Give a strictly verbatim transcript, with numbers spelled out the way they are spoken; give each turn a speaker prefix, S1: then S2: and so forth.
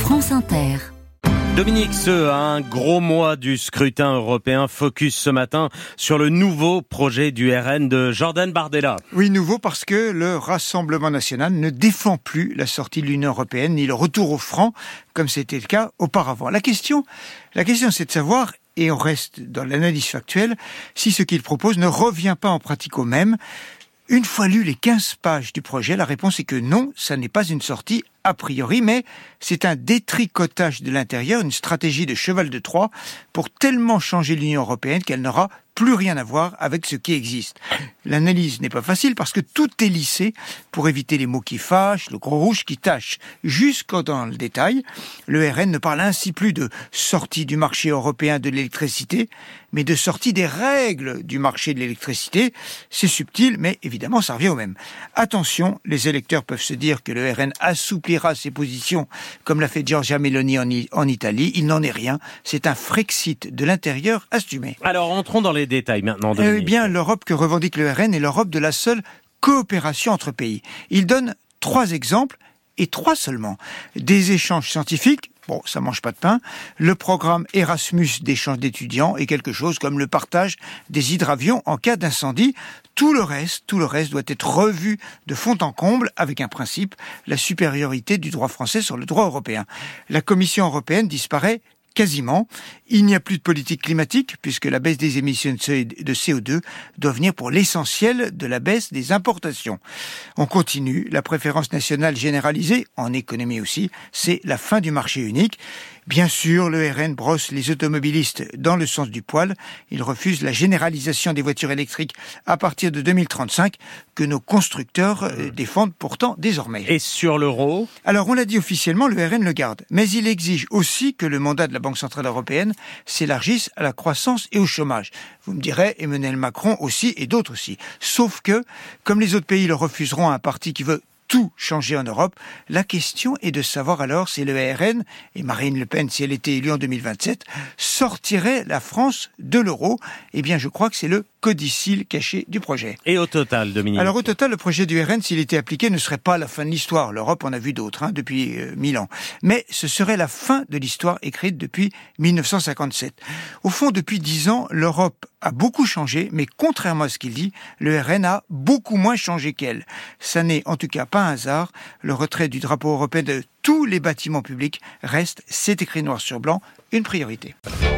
S1: France Inter.
S2: Dominique Seux, un gros mois du scrutin européen, focus ce matin sur le nouveau projet du R N de Jordan Bardella.
S3: Oui, nouveau parce que le Rassemblement national ne défend plus la sortie de l'Union européenne ni le retour au franc, comme c'était le cas auparavant. La question, la question c'est de savoir, et on reste dans l'analyse factuelle, si ce qu'il propose ne revient pas en pratique au même. Une fois lues les quinze pages du projet, la réponse est que non, ça n'est pas une sortie a priori, mais c'est un détricotage de l'intérieur, une stratégie de cheval de Troie pour tellement changer l'Union européenne qu'elle n'aura plus rien à voir avec ce qui existe. L'analyse n'est pas facile parce que tout est lissé pour éviter les mots qui fâchent, le gros rouge qui tâche. Jusqu'au dans le détail, le R N ne parle ainsi plus de sortie du marché européen de l'électricité, mais de sortie des règles du marché de l'électricité. C'est subtil, mais évidemment ça revient au même. Attention, les électeurs peuvent se dire que le R N assouplira ses positions comme l'a fait Giorgia Meloni en, I- en Italie. Il n'en est rien. C'est un Frexit de l'intérieur assumé.
S2: Alors entrons dans les détails maintenant, Dominique.
S3: Eh bien, l'Europe que revendique le R N est l'Europe de la seule coopération entre pays. Il donne trois exemples, et trois seulement. Des échanges scientifiques, bon, ça mange pas de pain, le programme Erasmus d'échange d'étudiants et quelque chose comme le partage des hydravions en cas d'incendie. Tout le reste, tout le reste doit être revu de fond en comble avec un principe, la supériorité du droit français sur le droit européen. La Commission européenne disparaît quasiment. Il n'y a plus de politique climatique puisque la baisse des émissions de C O deux doit venir pour l'essentiel de la baisse des importations. On continue. La préférence nationale généralisée, en économie aussi, c'est la fin du marché unique. Bien sûr, le R N brosse les automobilistes dans le sens du poil. Il refuse la généralisation des voitures électriques à partir de deux mille trente-cinq que nos constructeurs euh, défendent pourtant désormais.
S2: Et sur l'euro ?
S3: Alors, on l'a dit officiellement, le R N le garde. Mais il exige aussi que le mandat de la Banque Centrale Européenne s'élargisse à la croissance et au chômage. Vous me direz, Emmanuel Macron aussi et d'autres aussi. Sauf que, comme les autres pays le refuseront à un parti qui veut tout changer en Europe, la question est de savoir alors si le R N, et Marine Le Pen, si elle était élue en deux mille vingt-sept, sortirait la France de l'euro. Eh bien, je crois que c'est le codicile caché du projet.
S2: Et au total, Dominique ?
S3: Alors au total, le projet du R N, s'il était appliqué, ne serait pas la fin de l'histoire. L'Europe en a vu d'autres hein, depuis euh, mille ans. Mais ce serait la fin de l'histoire écrite depuis mille neuf cent cinquante-sept. Au fond, depuis dix ans, l'Europe a beaucoup changé, mais contrairement à ce qu'il dit, le R N a beaucoup moins changé qu'elle. Ça n'est en tout cas pas un hasard. Le retrait du drapeau européen de tous les bâtiments publics reste, c'est écrit noir sur blanc, une priorité.